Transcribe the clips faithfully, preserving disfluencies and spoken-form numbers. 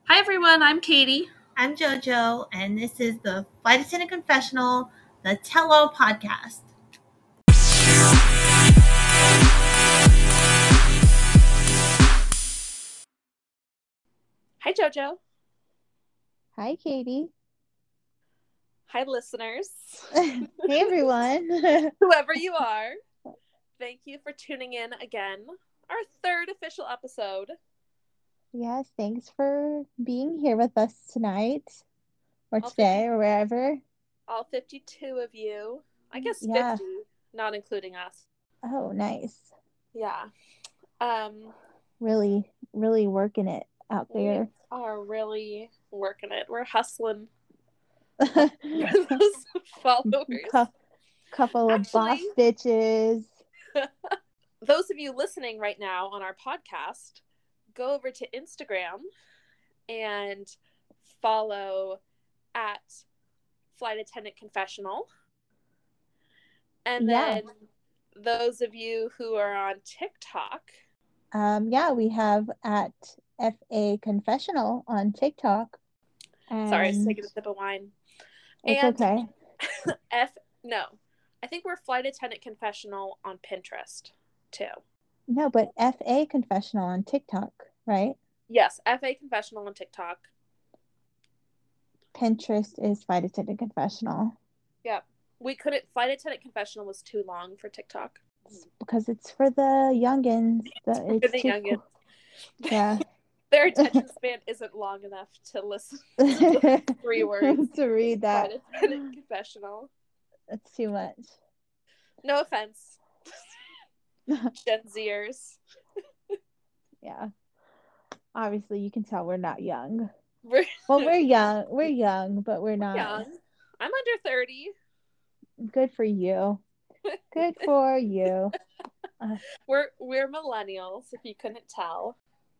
Hi everyone, I'm Katie. I'm JoJo, and this is the Flight Attendant Confessional, the Tell-All podcast. Hi JoJo. Hi Katie. Hi listeners. Hey everyone. Whoever you are, thank you for tuning in again. Our third official episode. Yes, thanks for being here with us tonight, or all today, fifty, or wherever. All fifty-two of you. I guess yeah. fifty, not including us. Oh, nice. Yeah. Um. Really, really working it out there. We are really working it. We're hustling. For those followers. C- couple of Actually, boss bitches. Those of you listening right now on our podcast, go over to Instagram and follow at Flight Attendant Confessional. And Yeah. then those of you who are on TikTok. Um, yeah, we have at F A Confessional on TikTok. And Sorry, I was taking a sip of wine. It's and okay. F no. I think we're Flight Attendant Confessional on Pinterest too. No, but F A Confessional on TikTok, right? Yes, F A Confessional on TikTok. Pinterest is Flight Attendant Confessional. Yeah. We couldn't, Flight Attendant Confessional was too long for TikTok. It's because it's for the youngins. The, it's for the too youngins. Cool. Yeah. Their attention span isn't long enough to listen to three words. to read that. Flight Attendant Confessional. That's too much. No offense. Gen Zers. Yeah. Obviously, you can tell we're not young. We're, well, we're young. We're young, but we're not. Young. I'm under thirty. Good for you. Good for you. Uh, we're we're millennials, if you couldn't tell.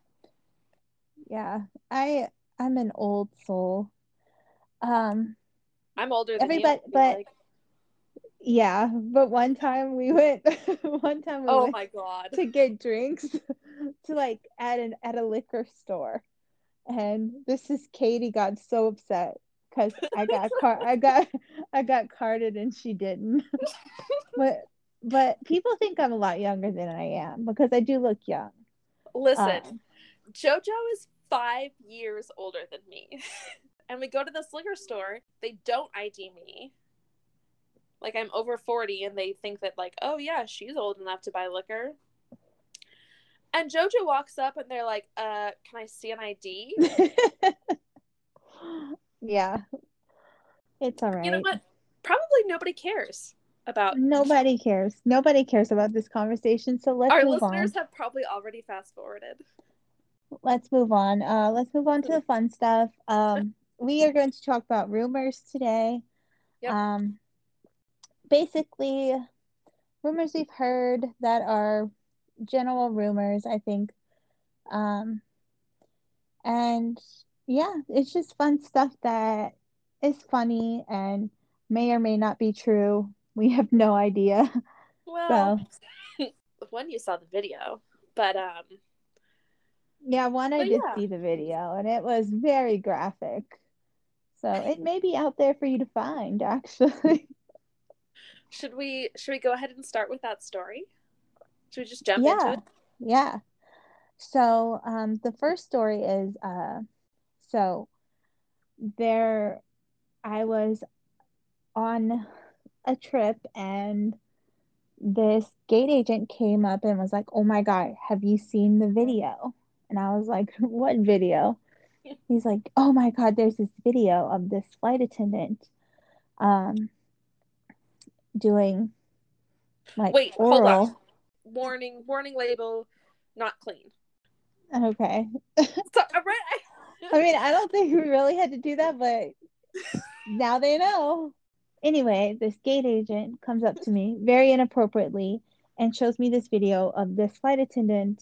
Yeah, I I'm an old soul. Um, I'm older than everybody, you. but like. yeah, but one time we went. one time we oh went my god to get drinks to like at an at a liquor store, and this is Katie got so upset because I got car I got I got carded and she didn't. but but people think I'm a lot younger than I am because I do look young. Listen, um, JoJo is five years older than me. And we go to this liquor store. They don't I D me. Like, I'm over forty, and they think that, like, oh, yeah, she's old enough to buy liquor. And JoJo walks up, and they're like, uh, can I see an I D? Yeah. It's all right. You know what? Probably nobody cares about... Nobody cares. Nobody cares about this conversation, so let's Our move on. Our listeners have probably already fast-forwarded. Let's move on. Uh, let's move on to the fun stuff. Um, we are going to talk about rumors today. Yep. Um, basically, rumors we've heard that are general rumors, I think. Um, and yeah, it's just fun stuff that is funny and may or may not be true. We have no idea. Well, so. When you saw the video, but um. Yeah, one I but did yeah. see the video, and it was very graphic. So it may be out there for you to find, actually. Should we should we go ahead and start with that story? Should we just jump yeah. into it? Yeah. So um, the first story is uh, so there, I was on a trip, and this gate agent came up and was like, "Oh my God, have you seen the video?" And I was like, "What video?" He's like, "Oh my God, there's this video of this flight attendant um, doing like Wait, oral." hold on. Warning, warning label, not clean. Okay. So, right? I mean, I don't think we really had to do that, but now they know. Anyway, this gate agent comes up to me very inappropriately and shows me this video of this flight attendant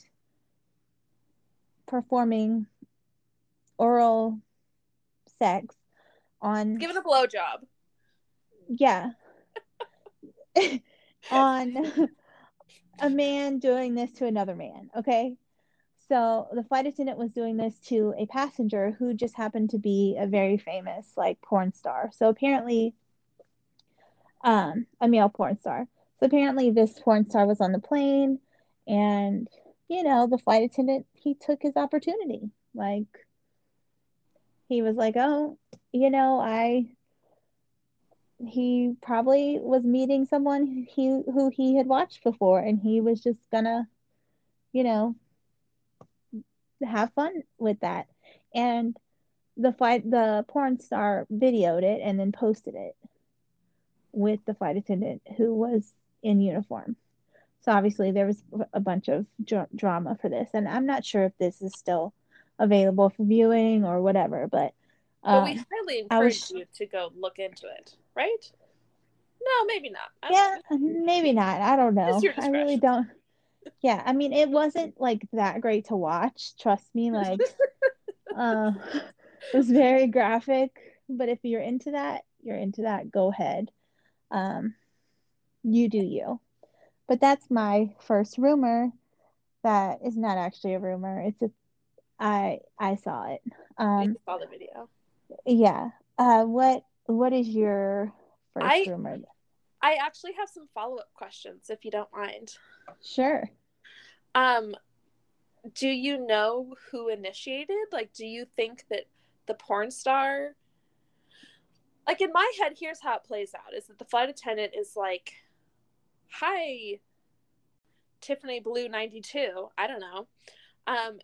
performing oral sex on... Giving a blowjob. Yeah. on a man doing this to another man, okay? So the flight attendant was doing this to a passenger who just happened to be a very famous like porn star. So apparently, um, a male porn star. So apparently this porn star was on the plane, and you know, the flight attendant, he took his opportunity. Like he was like, "Oh, you know, I he probably was meeting someone he who he had watched before, and he was just gonna, you know, have fun with that." And the flight the porn star videoed it and then posted it with the flight attendant who was in uniform. So obviously there was a bunch of dr- drama for this, and I'm not sure if this is still available for viewing or whatever, but But we um, highly I encourage was you to go look into it, right? No, maybe not. I yeah, don't, maybe not. I don't it's know. your I really discretion. don't. Yeah, I mean, it wasn't like that great to watch. Trust me, like uh, it was very graphic. But if you're into that, you're into that. Go ahead. Um, you do you. But that's my first rumor. That is not actually a rumor. It's a I I saw it. You Um, saw the video. yeah. Uh, what what is your first I rumor? I actually have some follow-up questions if you don't mind. Sure. Um, do you know who initiated? Like, do you think that the porn star, like in my head, here's how it plays out, is that the flight attendant is like, "Hi, Tiffany Blue ninety-two. I don't know. Um,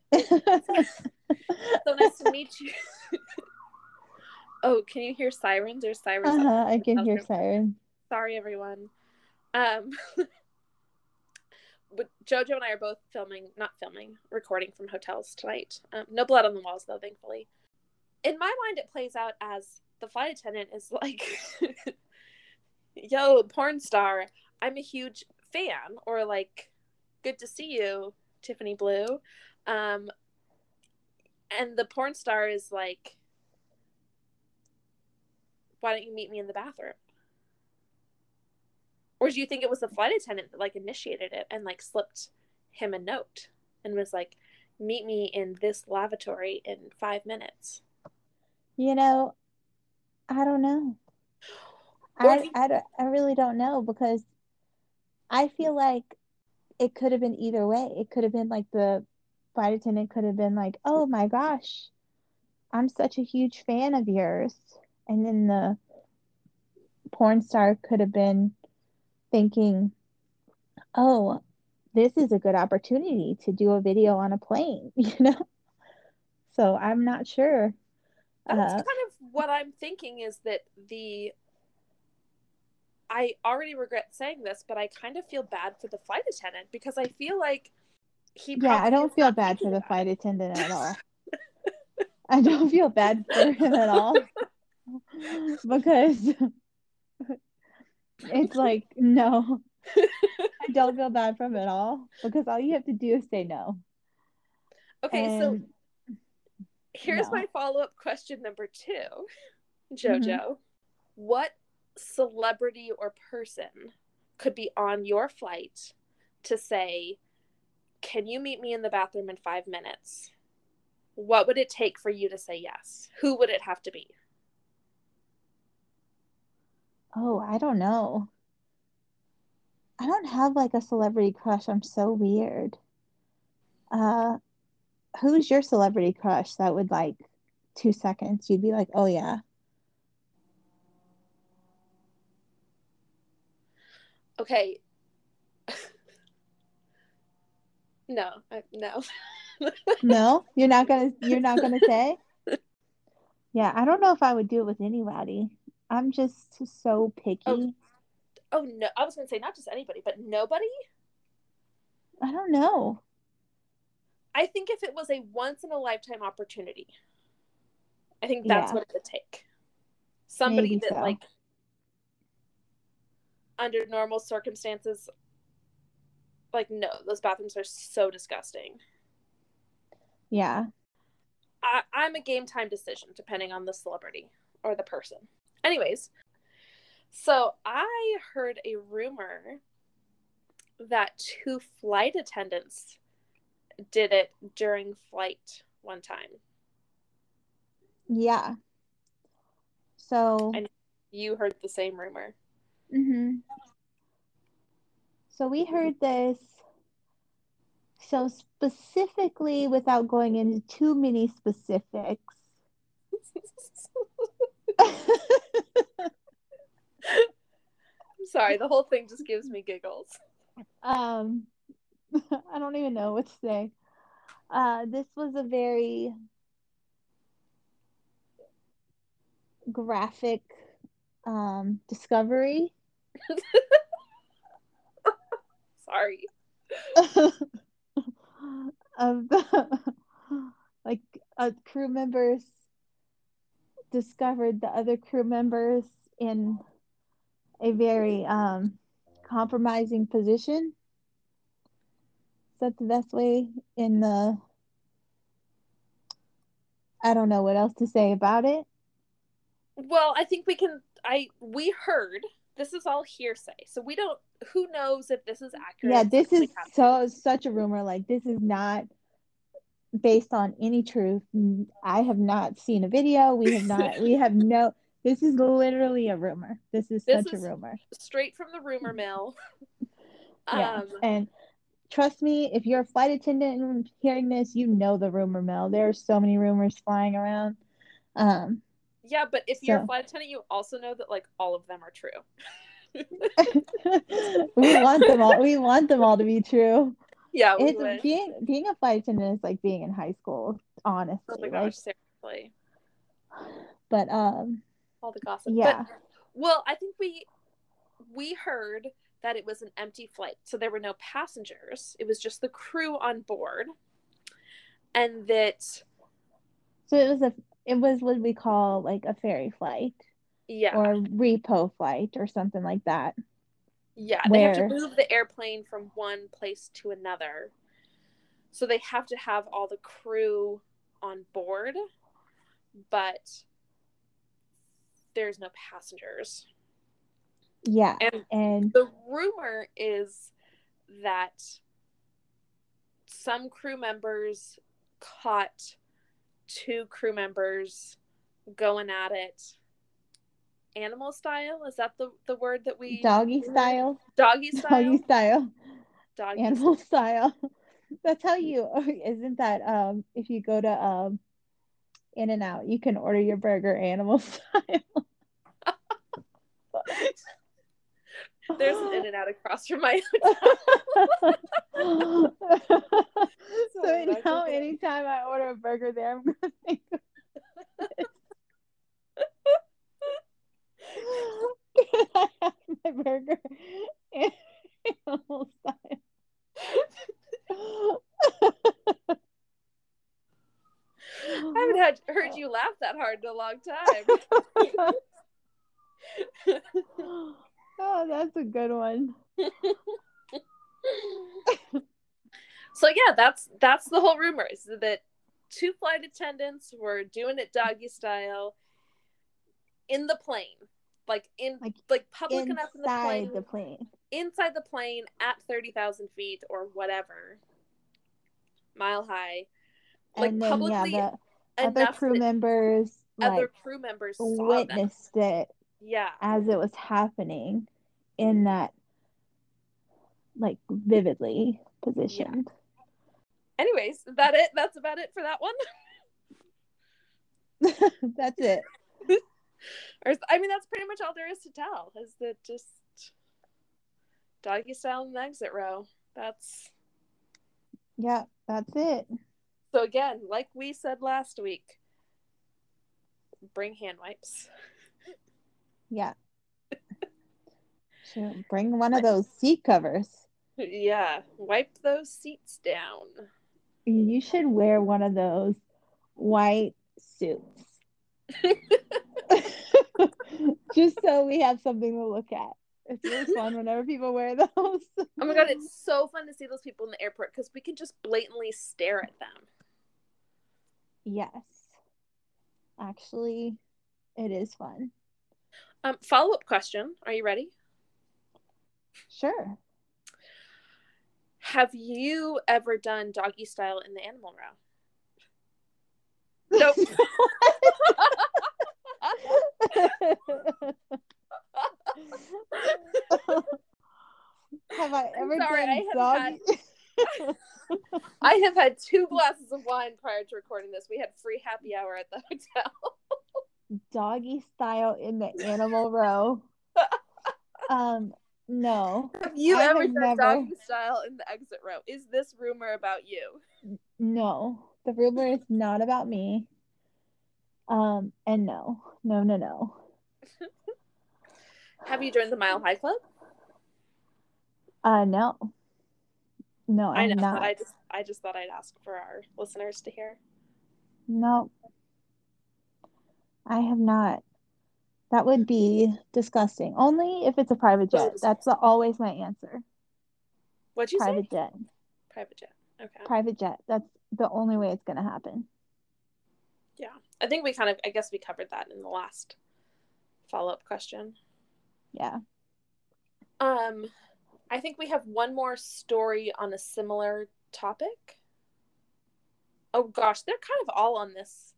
so nice to meet you." Oh, can you hear sirens? There's sirens up Uh-huh, I in can the hear room. sirens. Sorry, everyone. Um, but JoJo and I are both filming, not filming, recording from hotels tonight. Um, no blood on the walls, though, thankfully. In my mind, it plays out as the flight attendant is like, "Yo, porn star, I'm a huge fan," or like, "Good to see you, Tiffany Blue." Um, and the porn star is like, "Why don't you meet me in the bathroom?" Or do you think it was the flight attendant that like initiated it and like slipped him a note and was like, "Meet me in this lavatory in five minutes"? You know, I don't know. Or I, do you, I, don't- I really don't know because I feel like it could have been either way. It could have been like the flight attendant could have been like, "Oh my gosh, I'm such a huge fan of yours." And then the porn star could have been thinking, "Oh, this is a good opportunity to do a video on a plane," you know? So I'm not sure. that's Uh, kind of what I'm thinking, is that the I already regret saying this, but I kind of feel bad for the flight attendant because I feel like he yeah, I probably was don't feel not bad for thinking the about flight it. attendant at all. I don't feel bad for him at all because it's like, no, I don't feel bad for him at all because all you have to do is say no. Okay, so And here's no. my follow-up question number two, Hmm. JoJo. What celebrity or person could be on your flight to say, "Can you meet me in the bathroom in five minutes?" What would it take for you to say yes? Who would it have to be? Oh, I don't know. I don't have like a celebrity crush. I'm so weird. Uh, who's your celebrity crush that would like two seconds? You'd be like, oh yeah. Okay. No, I, no. No, you're not gonna you're not gonna say? Yeah, I don't know if I would do it with anybody. I'm just so Oh, picky. oh no. I was going to say not just anybody, but nobody. I don't know. I think if it was a once in a lifetime opportunity, I think that's Yeah, what it would take. Somebody maybe that, so. like, under normal circumstances, like, no, those bathrooms are so disgusting. Yeah. I, I'm a game time decision depending on the celebrity or the person. Anyways, so I heard a rumor that two flight attendants did it during flight one time. Yeah. So. And you heard the same rumor. Mm-hmm. So we heard this. So specifically, without going into too many specifics. I'm sorry, the whole thing just gives me giggles. Um, I don't even know what to say. Uh, this was a very graphic um, discovery. Sorry. Of the like uh, crew members discovered the other crew members in a very um, compromising position. Is that the best way in the I don't know what else to say about it. Well, I think we can I we heard this is all hearsay. So we don't who knows if this is accurate. Yeah, this is so such a rumor. Like, this is not based on any truth. I have not seen a video. We have not we have no this is literally a rumor. This is this such is a rumor. Straight from the rumor mill. Yeah. Um, and trust me, if you're a flight attendant and hearing this, you know the rumor mill. There are so many rumors flying around. Um, yeah, but if so. you're a flight attendant, you also know that like all of them are true. we want them all. We want them all to be true. Yeah, we it's would. being being a flight attendant is like being in high school. Honestly, oh my like, gosh, seriously. But um, all the gossip. Yeah. But, well, I think we we heard that it was an empty flight, so there were no passengers. It was just the crew on board, and that. So it was a it was what we call like a ferry flight. Yeah. Or a repo flight or something like that. Yeah, where... they have to move the airplane from one place to another. So they have to have all the crew on board, but there's no passengers. Yeah. And, and the rumor is that some crew members caught two crew members going at it. Animal style? Is that the, the word that we... Doggy style? Doggy style? Doggy style. Doggy Animal style. style. That's how you... Isn't that... um if you go to um In-N-Out, you can order your burger animal style. There's an In-N-Out across from my hotel. So now anytime I order a burger there, I'm going to think of it. Can I have my burger animal style? I haven't had, heard you laugh that hard in a long time. Oh, that's a good one. So yeah, that's that's the whole rumor, is that two flight attendants were doing it doggy style in the plane. Like in like, like public enough in the plane, the plane. Inside the plane at thirty thousand feet or whatever. Mile high. Like and then, publicly yeah, the other crew members other like, crew members witnessed them. it. Yeah. As it was happening in that like vividly positioned. Yeah. Anyways, is that it? That's about it for that one? That's it. Or, I mean, that's pretty much all there is to tell. Is that just doggy style in the exit row. That's... Yeah, that's it. So again, like we said last week, bring hand wipes. Yeah. Should bring one of those seat covers. Yeah, wipe those seats down. You should wear one of those white suits. Just so we have something to look at. It's really fun whenever people wear those. Oh my god, it's so fun to see those people in the airport because we can just blatantly stare at them. Yes. Actually, it is fun. Um, follow-up question. Are you ready? Sure. Have you ever done doggy style in the animal row? Nope. Have I ever Sorry, done I have doggy? had I have had two glasses of wine prior to recording this. We had free happy hour at the hotel. Doggy style in the animal row. Um, no. Have you I ever have done never. doggy style in the exit row? Is this rumor about you? No, the rumor is not about me. Um, and no, no, no, no. Have you joined the Mile High Club? Uh, no, no, I, I know, have not. but I just I just thought I'd ask for our listeners to hear. No, I have not. That would be disgusting. Only if it's a private jet. That's the, always my answer. What'd you Private say? jet. Private jet. Okay. Private jet. That's the only way it's gonna happen. Yeah, I think we kind of I guess we covered that in the last follow-up question. Yeah. Um, I think we have one more story on a similar topic. Oh gosh, they're kind of all on this.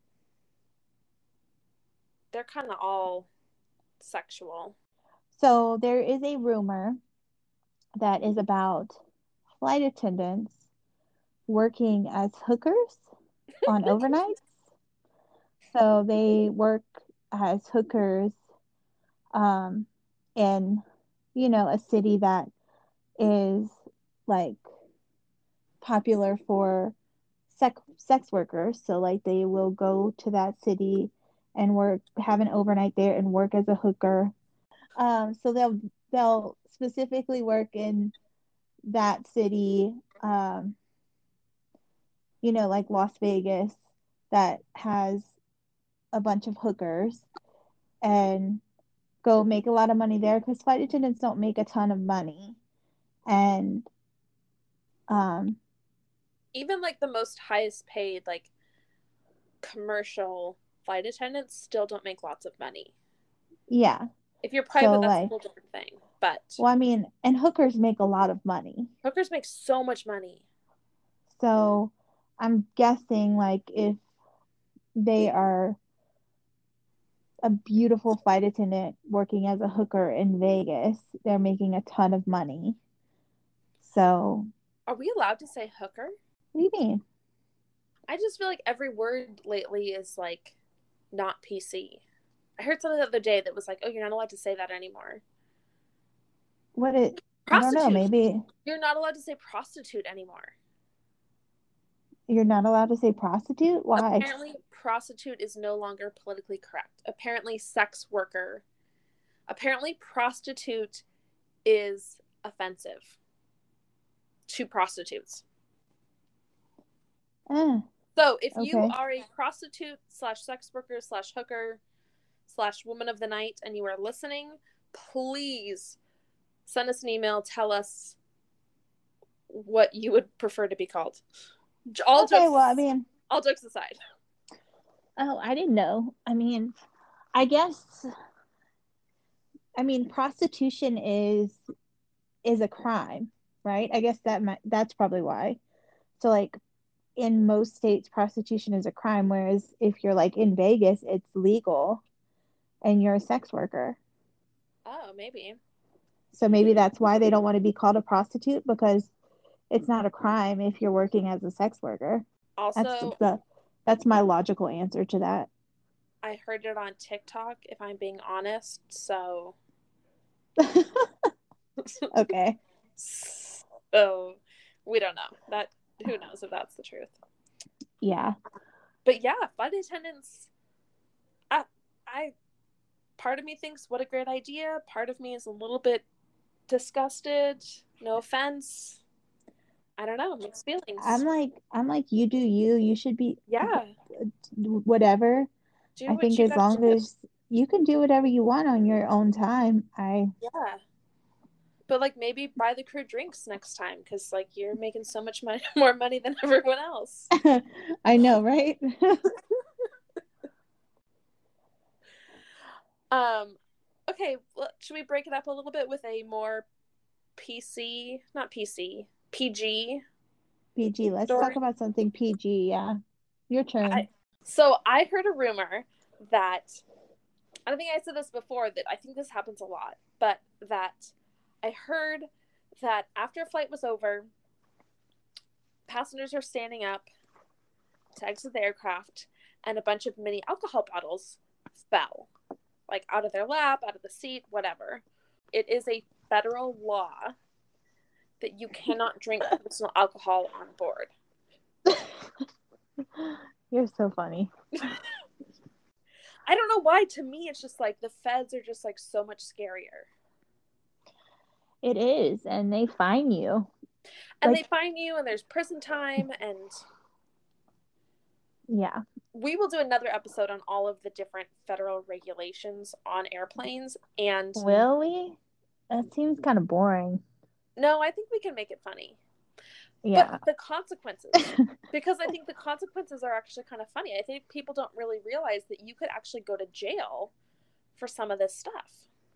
They're kind of all sexual. So there is a rumor that is about flight attendants working as hookers on overnights. So they work as hookers um, in, you know, a city that is like popular for sex sex workers. So like they will go to that city and work, have an overnight there and work as a hooker. Um, so they'll they'll specifically work in that city, um, you know, like Las Vegas, that has a bunch of hookers, and go make a lot of money there because flight attendants don't make a ton of money. And um, even like the most highest paid like commercial flight attendants still don't make lots of money. Yeah. If you're private, so, that's like, a whole different thing. But well, I mean, and hookers make a lot of money. Hookers make so much money. So I'm guessing like if they are a beautiful flight attendant working as a hooker in Vegas, they're making a ton of money. So are we allowed to say hooker? What do you mean? I just feel like every word lately is like not P C. I heard something the other day that was like, oh, you're not allowed to say that anymore. What it Prostitute. I don't know, maybe you're not allowed to say prostitute anymore. You're not allowed to say prostitute? Why? Apparently prostitute is no longer politically correct. Apparently sex worker. Apparently prostitute is offensive to prostitutes. Eh, so if okay. you are a prostitute slash sex worker slash hooker slash woman of the night and you are listening, please send us an email. Tell us what you would prefer to be called. All okay, jokes, well, I mean, all jokes aside. Oh, I didn't know. I mean, I guess, I mean, prostitution is is a crime, right? I guess that might, that's probably why. So, like, in most states, prostitution is a crime, whereas if you're like in Vegas, it's legal, and you're a sex worker. Oh, maybe. So maybe that's why they don't want to be called a prostitute, because it's not a crime if you're working as a sex worker. Also, that's the that's my logical answer to that. I heard it on TikTok, if I'm being honest, so okay. So we don't know. That who knows if that's the truth. Yeah. But yeah, flight attendants, I I part of me thinks what a great idea. Part of me is a little bit disgusted. No offense. I don't know, mixed feelings. I'm like I'm like you do you. You should be yeah. Whatever. Do I think as long do. as you can do whatever you want on your own time. I yeah. But like maybe buy the crew drinks next time, because like you're making so much money, more money than everyone else. I know, right? um, okay. Well, should we break it up a little bit with a more P C, not P C, P G. P G. Let's story. talk about something P G. Yeah. Your turn. I, so I heard a rumor that, I don't think I said this before, that I think this happens a lot, but that I heard that after a flight was over, passengers were standing up to exit the aircraft, and a bunch of mini alcohol bottles fell, like out of their lap, out of the seat, whatever. It is a federal law that you cannot drink personal alcohol on board. You're so funny. I don't know why. To me, it's just like the feds are just like so much scarier. It is, and they fine you. And like, they fine you, and there's prison time, and yeah. We will do another episode on all of the different federal regulations on airplanes. And will we? That seems kind of boring. No, I think we can make it funny. Yeah. But the consequences, because I think the consequences are actually kind of funny. I think people don't really realize that you could actually go to jail for some of this stuff.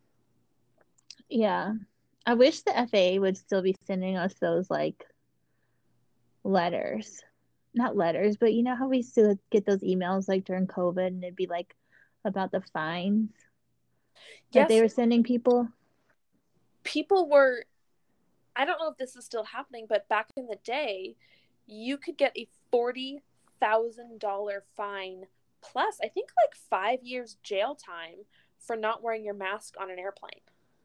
Yeah. I wish the F A A would still be sending us those, like, letters. Not letters, but you know how we still get those emails, like, during COVID, and it'd be, like, about the fines yes, that they were sending people? People were... I don't know if this is still happening, but back in the day, you could get a forty thousand dollars fine plus, I think, like five years jail time for not wearing your mask on an airplane.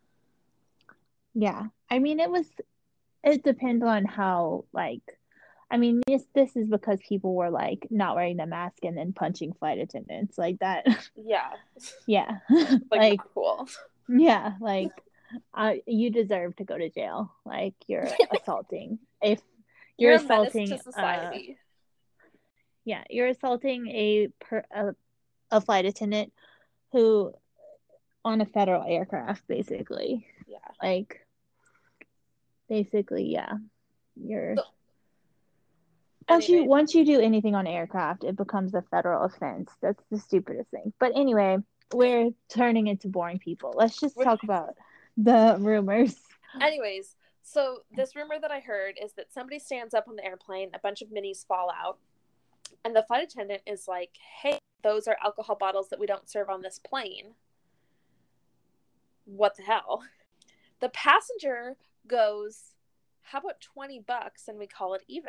Yeah. I mean, it was, it depends on how, like, I mean, this, this is because people were, like, not wearing the mask and then punching flight attendants like that. Yeah. Yeah. Like, like, not cool. Yeah, like, uh, you deserve to go to jail. Like, you're assaulting. If you're, you're assaulting, a menace to society. Uh, yeah, you're assaulting a, per, a a flight attendant who on a federal aircraft, basically. Yeah. Like, basically, yeah. You're. So, once anyway. you once you do anything on aircraft, it becomes a federal offense. That's the stupidest thing. But anyway, we're turning into boring people. Let's just talk about the rumors. Anyways, so this rumor that I heard is that somebody stands up on the airplane, a bunch of minis fall out, and the flight attendant is like, hey, those are alcohol bottles that we don't serve on this plane. What the hell? The passenger goes, how about twenty bucks and we call it even?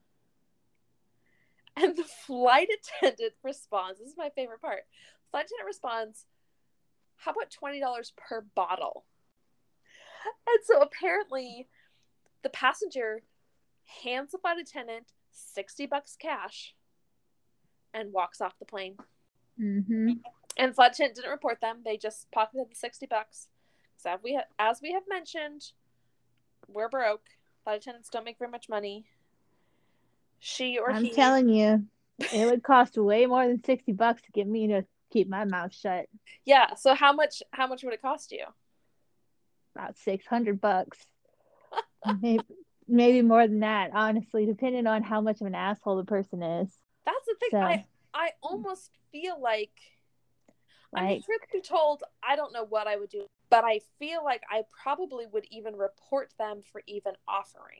And the flight attendant responds, this is my favorite part. Flight attendant responds, how about twenty dollars per bottle? And so apparently the passenger hands the flight attendant sixty bucks cash and walks off the plane. Mm-hmm. And the flight attendant didn't report them. They just pocketed the sixty bucks. So as we, ha- as we have mentioned, we're broke. Flight attendants don't make very much money. She or I'm he... telling you, it would cost way more than sixty bucks to get me to keep my mouth shut. Yeah, so how much how much would it cost you? About six hundred bucks. maybe, maybe more than that, honestly, depending on how much of an asshole the person is. That's the thing. So, I, I almost feel like, like, I mean, truth be told, I don't know what I would do, but I feel like I probably would even report them for even offering.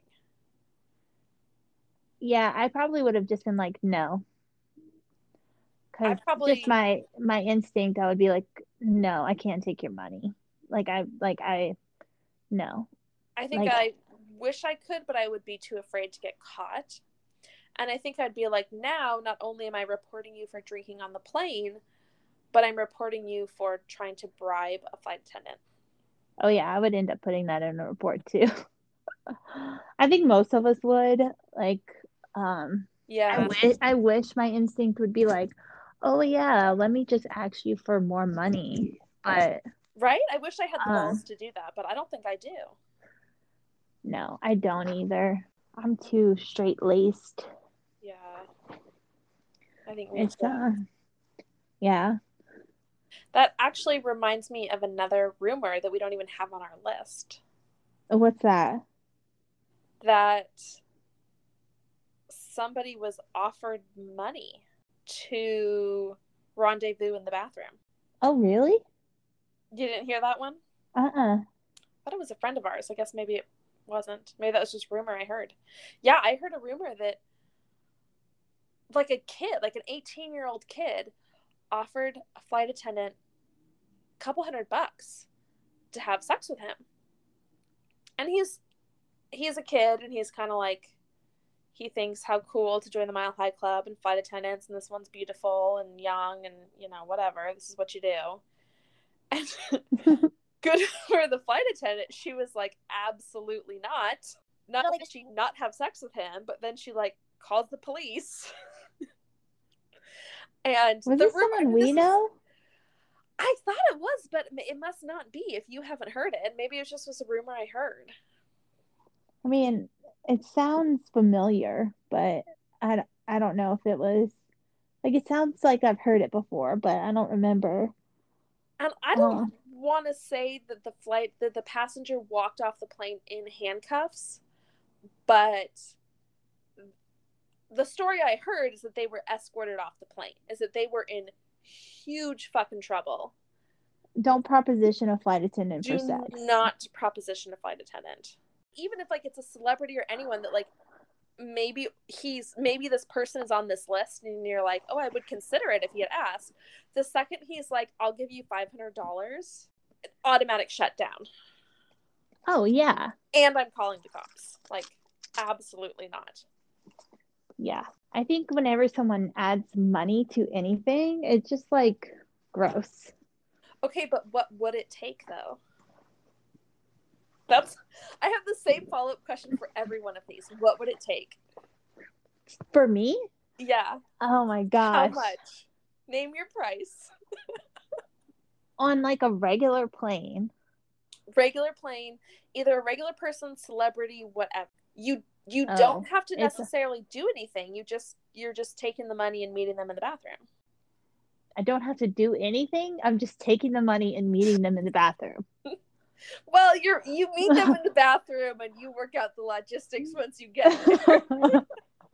Yeah, I probably would have just been like, no. Because probably... just my my instinct, I would be like, no, I can't take your money. Like, I, like, I, no. I think like, I wish I could, but I would be too afraid to get caught. And I think I'd be like, now, not only am I reporting you for drinking on the plane, but I'm reporting you for trying to bribe a flight attendant. Oh, yeah, I would end up putting that in a report, too. I think most of us would. Like, um, yeah. I wish, I wish my instinct would be like, oh, yeah, let me just ask you for more money. But... Right? I wish I had the uh, balls to do that, but I don't think I do. No, I don't either. I'm too straight-laced. Yeah. I think we it's uh, yeah. That actually reminds me of another rumor that we don't even have on our list. What's that? That somebody was offered money to rendezvous in the bathroom. Oh, really? You didn't hear that one? Uh-uh. I thought it was a friend of ours. I guess maybe it wasn't. Maybe that was just rumor I heard. Yeah, I heard a rumor that like a kid, like an eighteen-year-old kid offered a flight attendant a couple hundred bucks to have sex with him. And he's he's a kid, and he's kind of like, he thinks how cool to join the Mile High Club and flight attendants, and this one's beautiful and young and, you know, whatever. This is what you do. And good for the flight attendant. She was like, absolutely not. Not only did she not have sex with him, but then she, like, calls the police. And was the this rumor, someone we this know? Is, I thought it was, but it must not be if you haven't heard it. Maybe it just was a rumor I heard. I mean, it sounds familiar, but I, I don't know if it was, like, it sounds like I've heard it before, but I don't remember. And I don't uh, want to say that the flight, that the passenger walked off the plane in handcuffs, but the story I heard is that they were escorted off the plane, is that they were in huge fucking trouble. Don't proposition a flight attendant Do for sex. not proposition a flight attendant. Even if, like, it's a celebrity or anyone that, like, maybe he's, maybe this person is on this list and you're like, oh, I would consider it if he had asked. The second he's like, I'll give you five hundred dollars, automatic shutdown. Oh, yeah. And I'm calling the cops. Like, absolutely not. Yeah. I think whenever someone adds money to anything, it's just, like, gross. Okay, but what would it take, though? That's, I have the same follow-up question for every one of these. What would it take? For me? Yeah. Oh my gosh. How much? Name your price. On, like, a regular plane. Regular plane, either a regular person, celebrity, whatever. You you Oh, don't have to it's- necessarily do anything. You just you're just taking the money and meeting them in the bathroom. I don't have to do anything. I'm just taking the money and meeting them in the bathroom. Well, you're you meet them in the bathroom and you work out the logistics once you get there.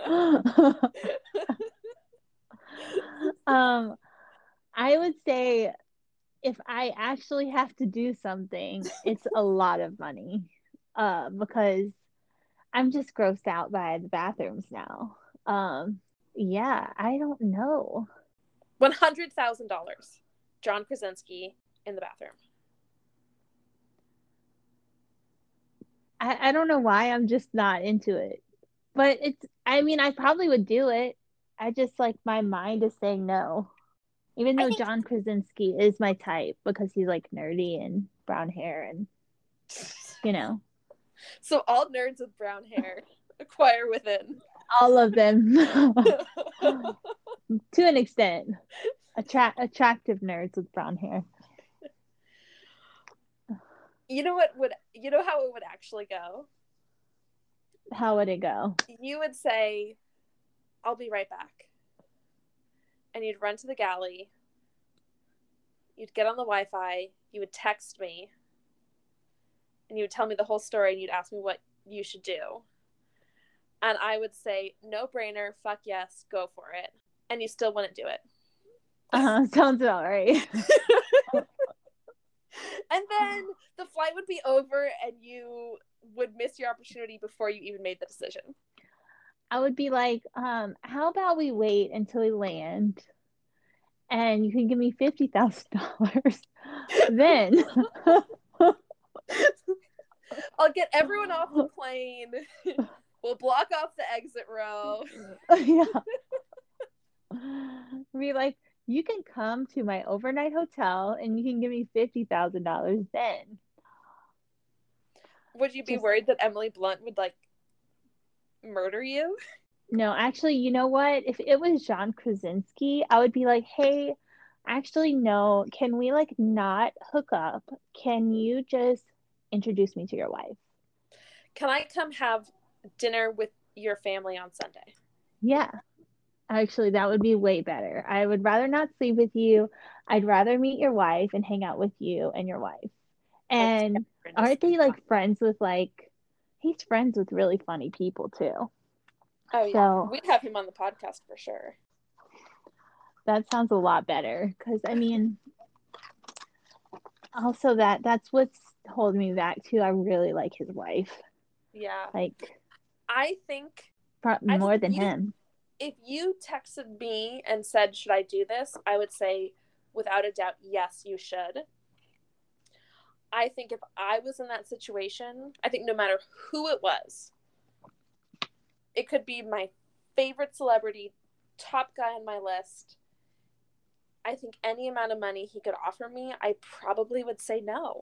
um, I would say if I actually have to do something, it's a lot of money. Uh, because I'm just grossed out by the bathrooms now. Um, yeah, I don't know. One hundred thousand dollars. John Krasinski in the bathroom. I, I don't know why I'm just not into it. But it's, I mean, I probably would do it. I just, like, my mind is saying no. Even though think... John Krasinski is my type because he's, like, nerdy and brown hair and, you know. So all nerds with brown hair acquire within. All of them. To an extent. Attra- attractive nerds with brown hair. You know what would you know how it would actually go? How would it go? You would say, I'll be right back. And you'd run to the galley. You'd get on the Wi-Fi. You would text me. And you would tell me the whole story and you'd ask me what you should do. And I would say, no brainer, fuck yes, go for it. And you still wouldn't do it. Uh-huh, sounds about right. And then the flight would be over and you would miss your opportunity before you even made the decision. I would be like, um, how about we wait until we land and you can give me fifty thousand dollars. Then I'll get everyone off the plane. We'll block off the exit row. Yeah. Be like, you can come to my overnight hotel and you can give me fifty thousand dollars then. Would you be Just... worried that Emily Blunt would, like, murder you? No, actually, you know what? If it was John Krasinski, I would be like, hey, actually, no, can we, like, not hook up? Can you just introduce me to your wife? Can I come have dinner with your family on Sunday? Yeah. Actually, that would be way better. I would rather not sleep with you. I'd rather meet your wife and hang out with you and your wife. And aren't they, like, friends with, like, he's friends with really funny people too. Oh, yeah. So, we'd have him on the podcast for sure. That sounds a lot better. Because, I mean, also that that's what's holding me back too. I really like his wife. Yeah. Like, I think pro- I more think than you, him. if you texted me and said, should I do this? I would say, without a doubt, yes, you should. I think if I was in that situation, I think no matter who it was, it could be my favorite celebrity, top guy on my list. I think any amount of money he could offer me, I probably would say no.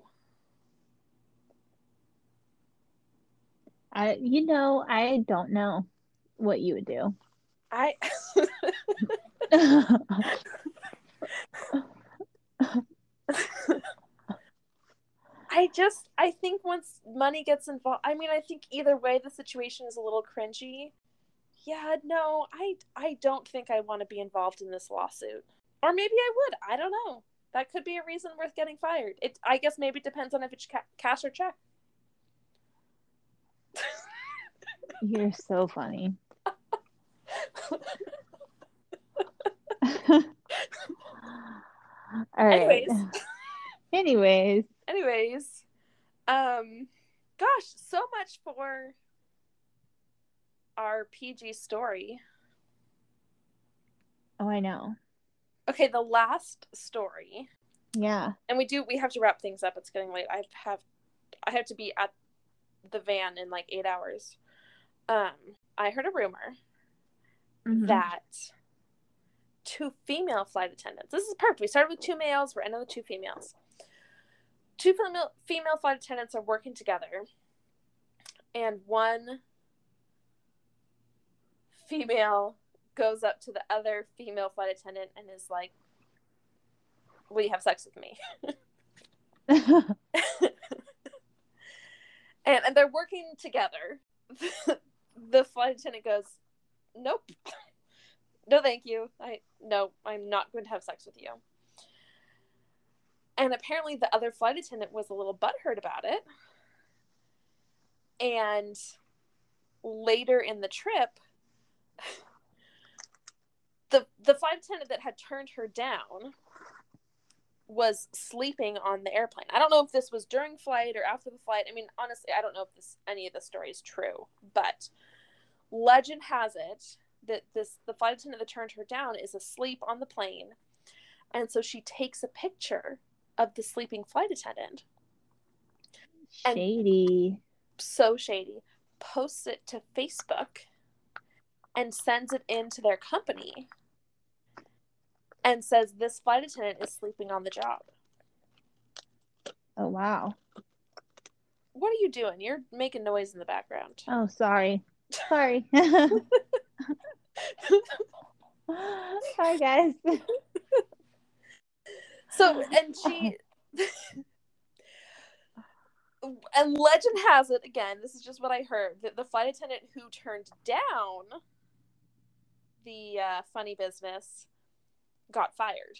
I, you know, I don't know what you would do. I I just, I think once money gets involved, I mean, I think either way the situation is a little cringy. Yeah, no, I, I don't think I want to be involved in this lawsuit. Or maybe I would. I don't know. That could be a reason worth getting fired. It, I guess maybe it depends on if it's ca- cash or check. You're so funny. All right. Anyways. Anyways. Anyways. Um, gosh, so much for our P G story. Oh, I know. Okay, the last story. Yeah. And we do, we have to wrap things up. It's getting late. I have, I have to be at the van in like eight hours. Um, I heard a rumor mm-hmm. that two female flight attendants, this is perfect. We started with two males, we're ending with two females. Two female, female flight attendants are working together, and one female goes up to the other female flight attendant and is like, will you have sex with me? and, and they're working together. The flight attendant goes, nope. No, thank you. I no, I'm not going to have sex with you. And apparently the other flight attendant was a little butthurt about it. And later in the trip, the the flight attendant that had turned her down was sleeping on the airplane. I don't know if this was during flight or after the flight. I mean, honestly, I don't know if this any of the story is true, but legend has it that this the flight attendant that turned her down is asleep on the plane, and so she takes a picture of the sleeping flight attendant. Shady. So shady. Posts it to Facebook and sends it into their company and says this flight attendant is sleeping on the job. Oh, wow. What are you doing? You're making noise in the background. Oh, sorry. Sorry. Sorry, guys. So, and she... and legend has it, again, this is just what I heard, that the flight attendant who turned down the uh, funny business got fired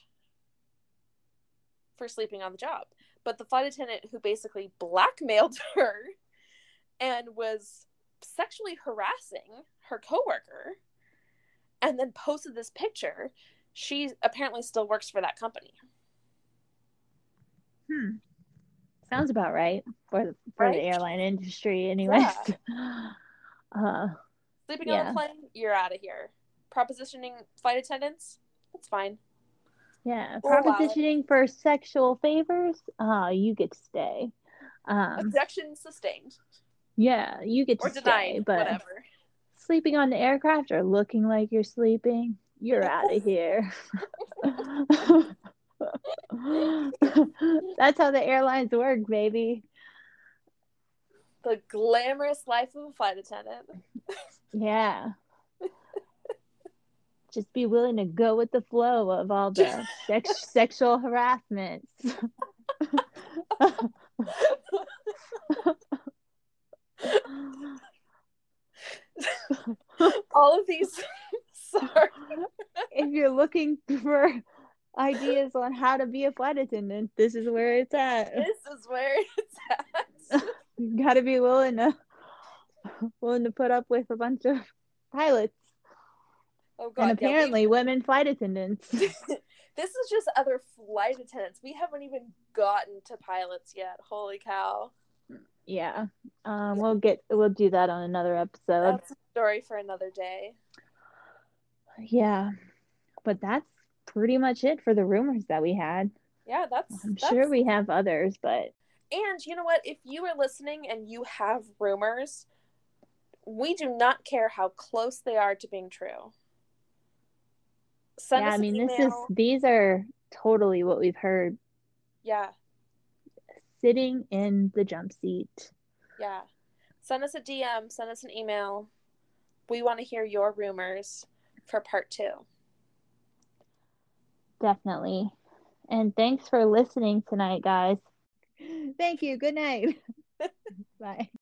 for sleeping on the job. But the flight attendant who basically blackmailed her and was sexually harassing her coworker and then posted this picture, she apparently still works for that company. Hmm. Sounds about right for the, for right? the airline industry anyways. Yeah. uh, Sleeping yeah. on the plane, you're out of here. Propositioning flight attendants, that's fine. Yeah. We'll Propositioning for sexual favors, uh, you get to stay. Um, Objection sustained. Yeah, you get to or denied, stay, but whatever. Sleeping on the aircraft or looking like you're sleeping, you're out of here. That's how the airlines work, baby. The glamorous life of a flight attendant. Yeah. Just be willing to go with the flow of all the sex- sexual harassments. All of these. Sorry. If you're looking for ideas on how to be a flight attendant, this is where it's at. This is where it's at. You gotta be willing to willing to put up with a bunch of pilots. Oh God! And apparently, yeah, women flight attendants. This is just other flight attendants. We haven't even gotten to pilots yet. Holy cow! Yeah, Um, we'll get we'll do that on another episode. That's a story for another day. Yeah, but that's pretty much it for the rumors that we had. Yeah, that's. I'm that's... sure we have others, but. And you know what? If you are listening and you have rumors, we do not care how close they are to being true. Send yeah, us I mean, an this email. is these are totally what we've heard. Yeah. Sitting in the jump seat. Yeah. Send us a D M, send us an email. We want to hear your rumors for part two. Definitely. And thanks for listening tonight, guys. Thank you. Good night. Bye.